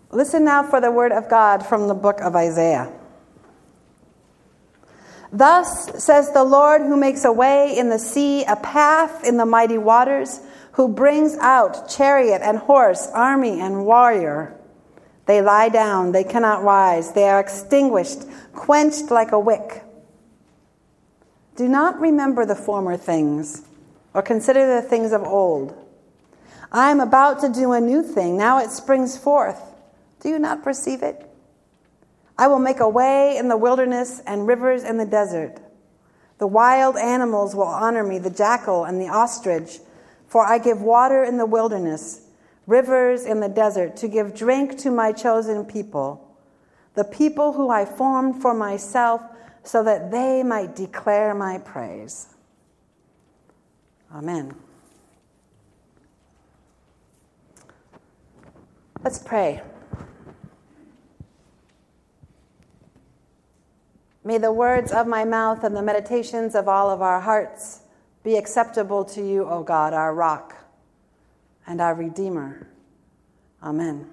Listen now for the word of God from the book of Isaiah. Thus says the Lord, who makes a way in the sea, a path in the mighty waters, who brings out chariot and horse, army and warrior. They lie down, they cannot rise. They are extinguished, quenched like a wick. Do not remember the former things, or consider the things of old. I am about to do a new thing. Now it springs forth. Do you not perceive it? I will make a way in the wilderness and rivers in the desert. The wild animals will honor me, the jackal and the ostrich, for I give water in the wilderness, rivers in the desert, to give drink to my chosen people, the people who I formed for myself, so that they might declare my praise. Amen. Let's pray. May the words of my mouth and the meditations of all of our hearts be acceptable to you, O God, our rock and our Redeemer. Amen.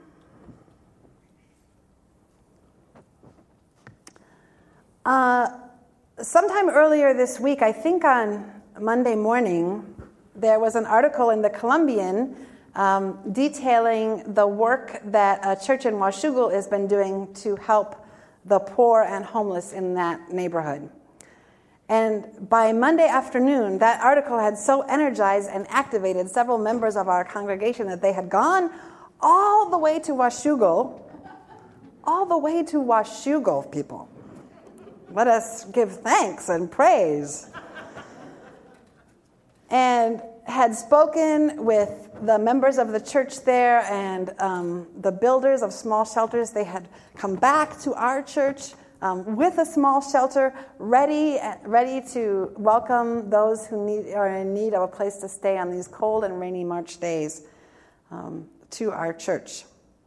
Sometime earlier this week, I think on Monday morning, there was an article in the Columbian detailing the work that a church in Washougal has been doing to help the poor and homeless in that neighborhood. And by Monday afternoon, that article had so energized and activated several members of our congregation that they had gone all the way to Washougal, people. Let us give thanks and praise. And had spoken with the members of the church there and the builders of small shelters. They had come back to our church with a small shelter, ready to welcome those who are in need of a place to stay on these cold and rainy March days to our church.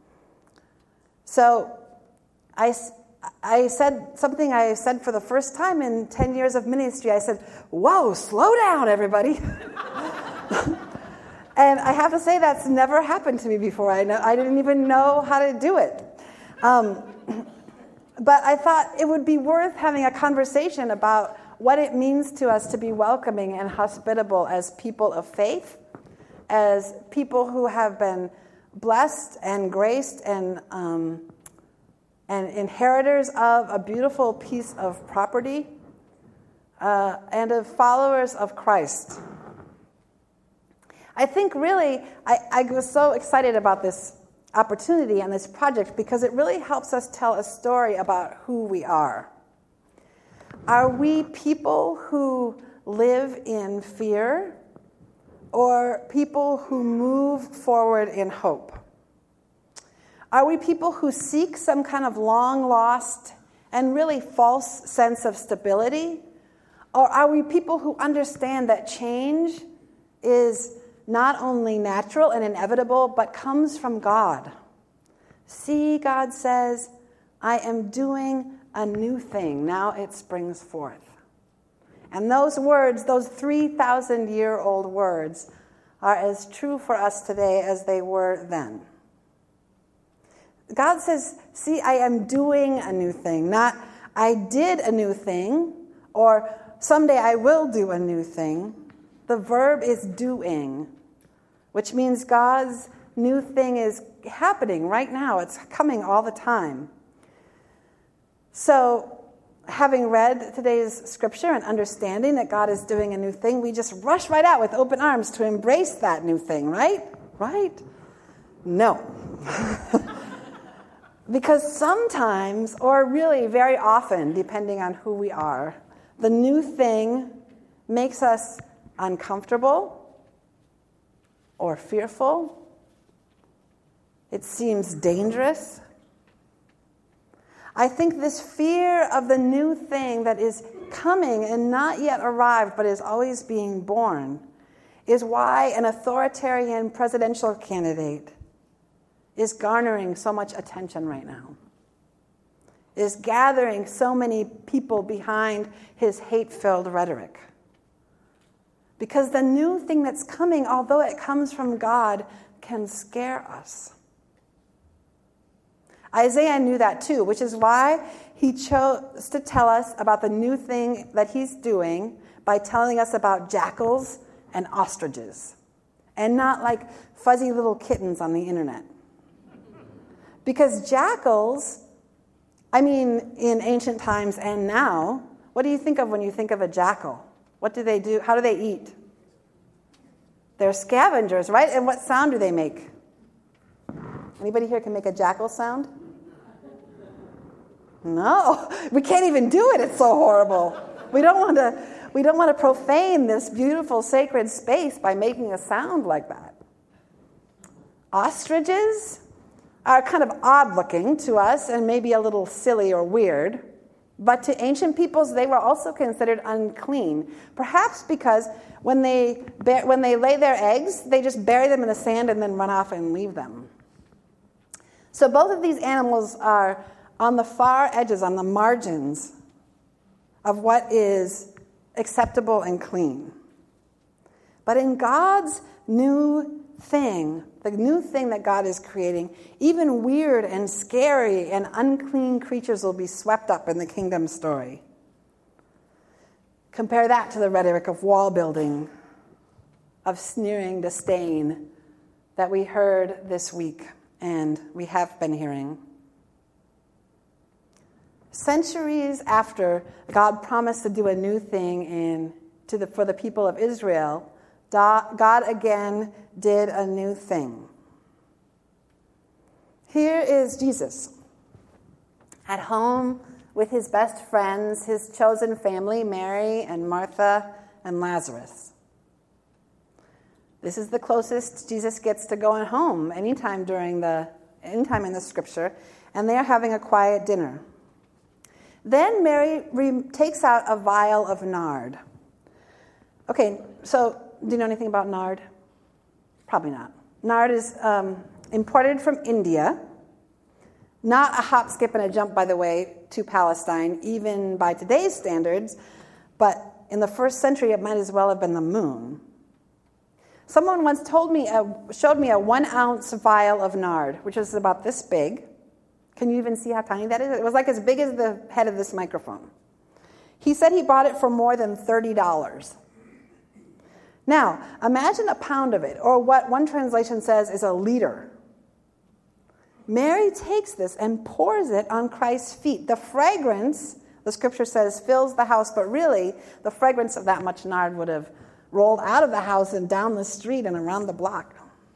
So I said something I said for the first time in 10 years of ministry. I said, "Whoa, slow down, everybody." And I have to say that's never happened to me before. I didn't even know how to do it. But I thought it would be worth having a conversation about what it means to us to be welcoming and hospitable as people of faith, as people who have been blessed and graced and inheritors of a beautiful piece of property, and of followers of Christ. I think really, I was so excited about this opportunity and this project because it really helps us tell a story about who we are. Are we people who live in fear or people who move forward in hope? Are we people who seek some kind of long-lost and really false sense of stability? Or are we people who understand that change is not only natural and inevitable, but comes from God? See, God says, I am doing a new thing. Now it springs forth. And those words, those 3,000-year-old words, are as true for us today as they were then. God says, see, I am doing a new thing, not I did a new thing, or someday I will do a new thing. The verb is doing, which means God's new thing is happening right now. It's coming all the time. So, having read today's scripture and understanding that God is doing a new thing, we just rush right out with open arms to embrace that new thing, right? Right? No. Because sometimes, or really very often, depending on who we are, the new thing makes us uncomfortable or fearful. It seems dangerous. I think this fear of the new thing that is coming and not yet arrived but is always being born is why an authoritarian presidential candidate is garnering so much attention right now, is gathering so many people behind his hate-filled rhetoric. Because the new thing that's coming, although it comes from God, can scare us. Isaiah knew that too, which is why he chose to tell us about the new thing that he's doing by telling us about jackals and ostriches, and not like fuzzy little kittens on the internet. Because jackals, in ancient times and now, what do you think of when you think of a jackal? What do they do? How do they eat? They're scavengers, right? And what sound do they make? Anybody here can make a jackal sound? No, we can't even do it. It's so horrible. We don't want to profane this beautiful sacred space by making a sound like that. Ostriches are kind of odd-looking to us and maybe a little silly or weird, but to ancient peoples, they were also considered unclean, perhaps because when they lay their eggs, they just bury them in the sand and then run off and leave them. So both of these animals are on the far edges, on the margins of what is acceptable and clean. But in God's new thing, the new thing that God is creating, even weird and scary and unclean creatures will be swept up in the kingdom story. Compare that to the rhetoric of wall building, of sneering disdain that we heard this week and we have been hearing. Centuries after God promised to do a new thing for the people of Israel, God again did a new thing. Here is Jesus at home with his best friends, his chosen family, Mary and Martha and Lazarus. This is the closest Jesus gets to going home anytime in the scripture, and they are having a quiet dinner. Then Mary takes out a vial of nard. Okay, so do you know anything about nard? Probably not. Nard is imported from India. Not a hop, skip, and a jump, by the way, to Palestine, even by today's standards, but in the first century it might as well have been the moon. Someone once showed me a 1-ounce vial of nard, which is about this big. Can you even see how tiny that is? It was like as big as the head of this microphone. He said he bought it for more than $30. Now, imagine a pound of it, or what one translation says is a liter. Mary takes this and pours it on Christ's feet. The fragrance, the scripture says, fills the house, but really, the fragrance of that much nard would have rolled out of the house and down the street and around the block.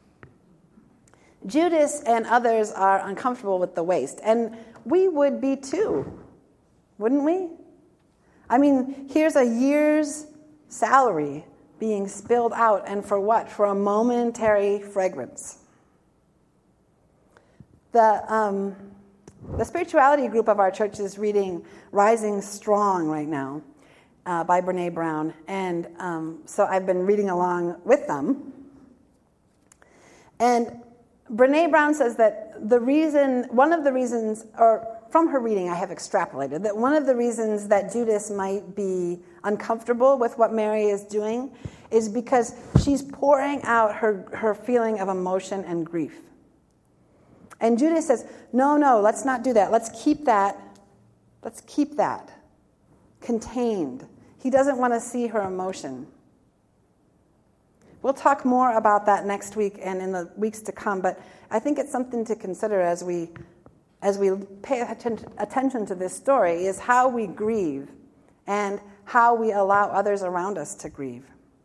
Judas and others are uncomfortable with the waste, and we would be too, wouldn't we? Here's a year's salary being spilled out, and for what? For a momentary fragrance. The spirituality group of our church is reading Rising Strong right now by Brene Brown, and so I've been reading along with them. And Brene Brown says that one of the reasons, or from her reading I have extrapolated, that one of the reasons that Judas might be uncomfortable with what Mary is doing is because she's pouring out her feeling of emotion and grief. And Judas says, no, let's not do that. Let's keep that contained. He doesn't want to see her emotion. We'll talk more about that next week and in the weeks to come, but I think it's something to consider as we pay attention to this story, is how we grieve and how we allow others around us to grieve.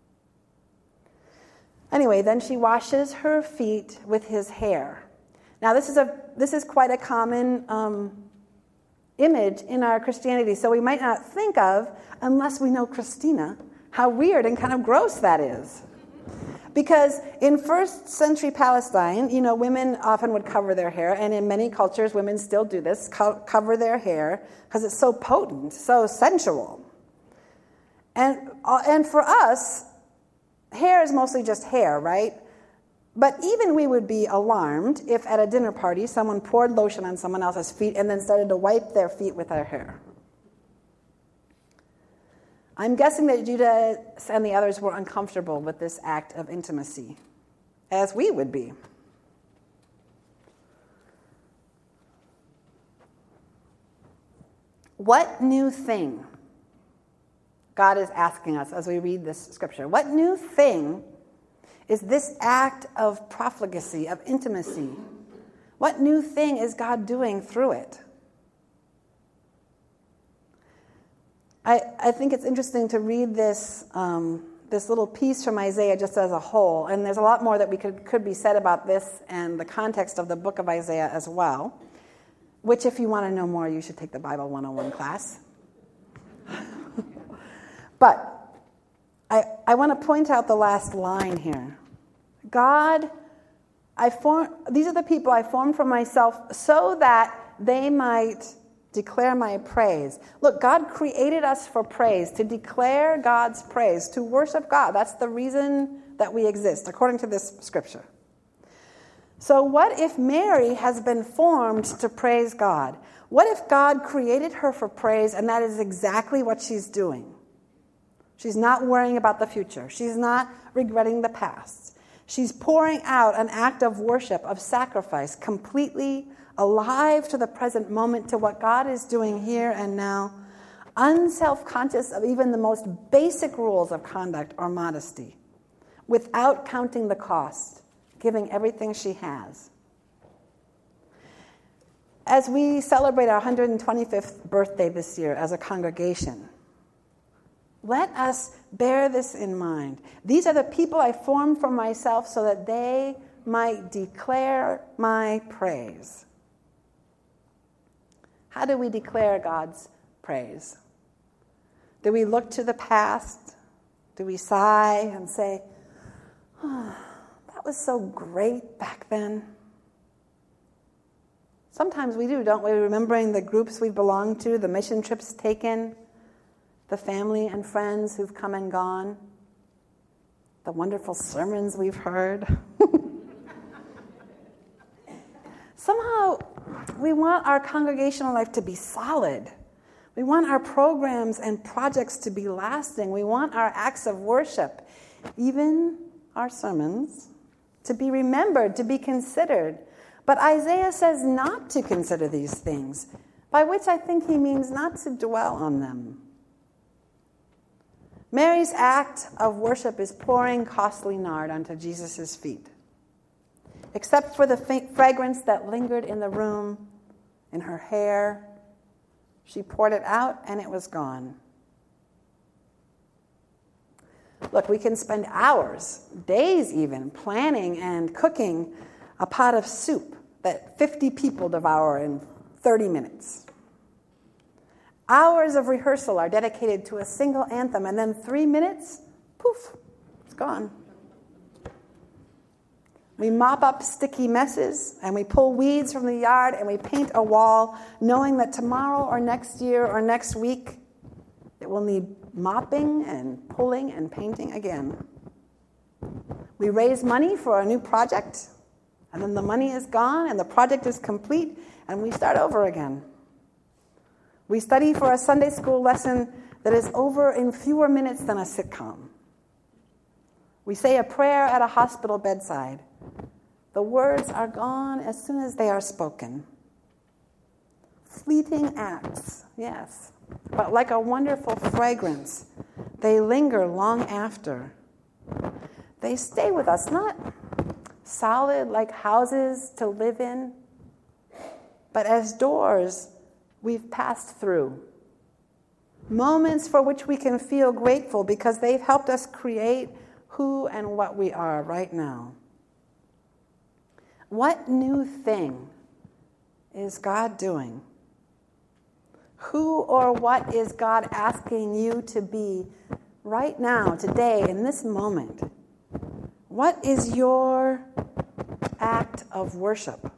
Anyway, then she washes her feet with his hair. Now, this is quite a common image in our Christianity, so we might not think of, unless we know Christina, how weird and kind of gross that is. Because in first century Palestine, women often would cover their hair, and in many cultures, women still do this, cover their hair, because it's so potent, so sensual. And for us, hair is mostly just hair, right? But even we would be alarmed if at a dinner party someone poured lotion on someone else's feet and then started to wipe their feet with their hair. I'm guessing that Judas and the others were uncomfortable with this act of intimacy, as we would be. What new thing God is asking us as we read this scripture? What new thing is this act of profligacy, of intimacy? What new thing is God doing through it? I think it's interesting to read this little piece from Isaiah just as a whole, and there's a lot more that we could be said about this and the context of the book of Isaiah as well, which if you want to know more, you should take the Bible 101 class. But I want to point out the last line here. God, these are the people I formed for myself so that they might declare my praise. Look, God created us for praise, to declare God's praise, to worship God. That's the reason that we exist, according to this scripture. So what if Mary has been formed to praise God? What if God created her for praise and that is exactly what she's doing? She's not worrying about the future. She's not regretting the past. She's pouring out an act of worship, of sacrifice, completely alive to the present moment, to what God is doing here and now, unself-conscious of even the most basic rules of conduct or modesty, without counting the cost, giving everything she has. As we celebrate our 125th birthday this year as a congregation, let us bear this in mind. These are the people I formed for myself so that they might declare my praise. How do we declare God's praise? Do we look to the past? Do we sigh and say, oh, that was so great back then? Sometimes we do, don't we? Remembering the groups we belong to, the mission trips taken, the family and friends who've come and gone, the wonderful sermons we've heard. Somehow, we want our congregational life to be solid. We want our programs and projects to be lasting. We want our acts of worship, even our sermons, to be remembered, to be considered. But Isaiah says not to consider these things, by which I think he means not to dwell on them. Mary's act of worship is pouring costly nard onto Jesus' feet. Except for the fragrance that lingered in the room, in her hair, she poured it out and it was gone. Look, we can spend hours, days even, planning and cooking a pot of soup that 50 people devour in 30 minutes. Hours of rehearsal are dedicated to a single anthem, and then 3 minutes, poof, it's gone. We mop up sticky messes, and we pull weeds from the yard, and we paint a wall, knowing that tomorrow or next year or next week, it will need mopping and pulling and painting again. We raise money for a new project, and then the money is gone, and the project is complete, and we start over again. We study for a Sunday school lesson that is over in fewer minutes than a sitcom. We say a prayer at a hospital bedside. The words are gone as soon as they are spoken. Fleeting acts, yes, but like a wonderful fragrance, they linger long after. They stay with us, not solid like houses to live in, but as doors we've passed through. Moments for which we can feel grateful because they've helped us create who and what we are right now. What new thing is God doing? Who or what is God asking you to be right now, today, in this moment? What is your act of worship?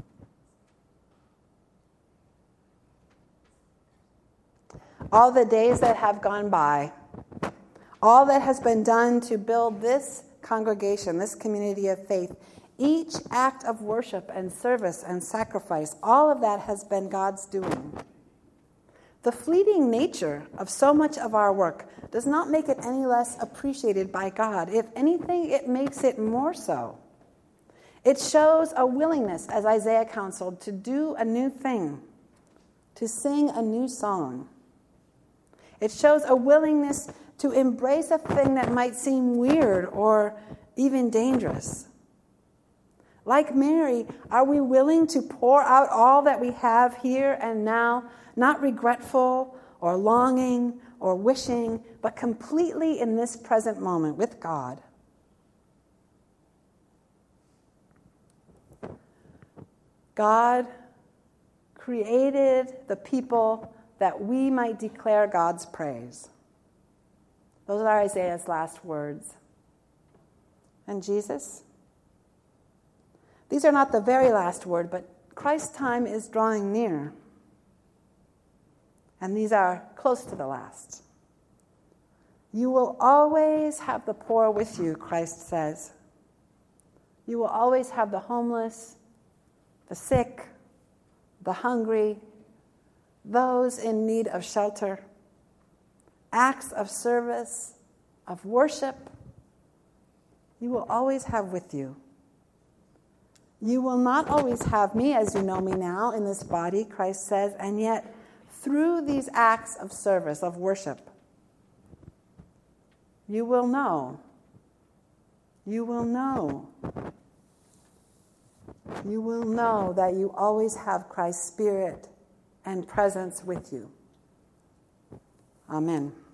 All the days that have gone by, all that has been done to build this congregation, this community of faith, each act of worship and service and sacrifice, all of that has been God's doing. The fleeting nature of so much of our work does not make it any less appreciated by God. If anything, it makes it more so. It shows a willingness, as Isaiah counseled, to do a new thing. to sing a new song. It shows a willingness to embrace a thing that might seem weird or even dangerous. Like Mary, are we willing to pour out all that we have here and now, not regretful or longing or wishing, but completely in this present moment with God? God created the people that we might declare God's praise. Those are Isaiah's last words. And Jesus? These are not the very last word, but Christ's time is drawing near. And these are close to the last. You will always have the poor with you, Christ says. You will always have the homeless, the sick, the hungry, those in need of shelter, acts of service, of worship. You will always have with you. You will not always have me as you know me now in this body, Christ says, and yet through these acts of service, of worship, you will know. You will know. You will know that you always have Christ's Spirit and presence with you. Amen.